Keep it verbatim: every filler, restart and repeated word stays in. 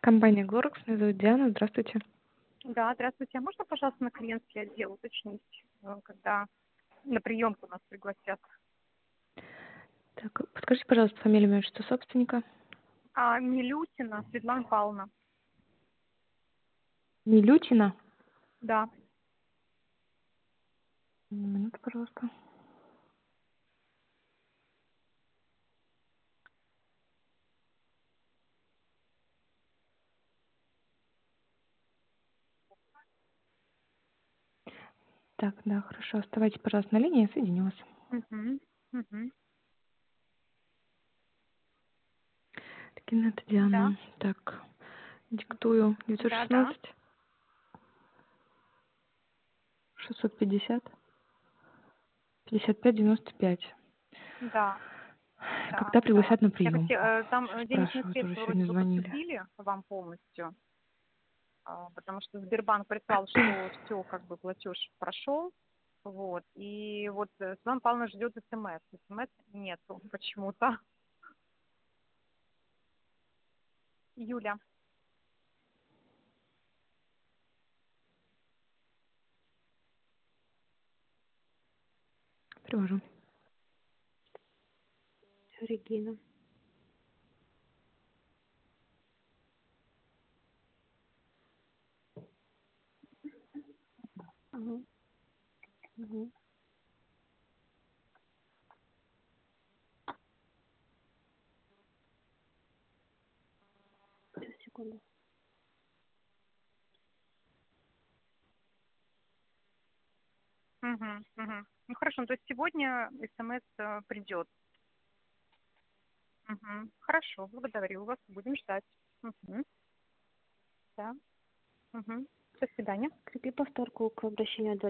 Компания Глорекс, меня зовут Диана. Здравствуйте. Да, здравствуйте. А можно, пожалуйста, на клиентский отдел уточнить, э, когда на приемку нас пригласят? Так, подскажите, пожалуйста, фамилию, имя, отчество собственника. А, Милютина Светлана Павловна. Милютина. Да. Минуту, пожалуйста. Так, да, хорошо. Оставайтесь, пожалуйста, на линии, я соединю вас. Угу. Угу. Таким это Да. Диана. Так, диктую девятьсот Да, да. шестнадцать шестьсот пятьдесят пятьдесят пять девяносто пять. Да. Да, Когда да. пригласят на Я прием? хотела, там э, денежные Спрашивают, уже средства вроде сегодня бы звонили. поступили вам полностью, а, потому что Сбербанк прислал, что все, как бы платеж прошел. Вот. И вот э, Светлана Павловна ждет СМС. СМС нету почему-то. Юля. Привожу. Регина. Угу. Угу. Сейчас, секунду. Угу, угу. Ну хорошо, ну, то есть сегодня СМС э, придет. Угу. Хорошо, благодарю вас. Будем ждать. Угу. Да. Угу. До свидания. Крепи повторку к обращению